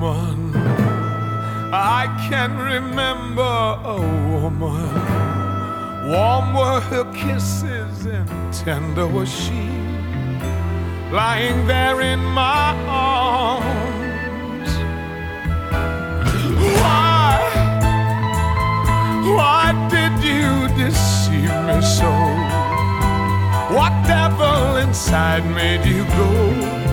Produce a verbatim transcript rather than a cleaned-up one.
woman. I can remember a woman. Warm were her kisses and tender was she, lying there in my arms. Why, why did you deceive me so? What devil inside made you go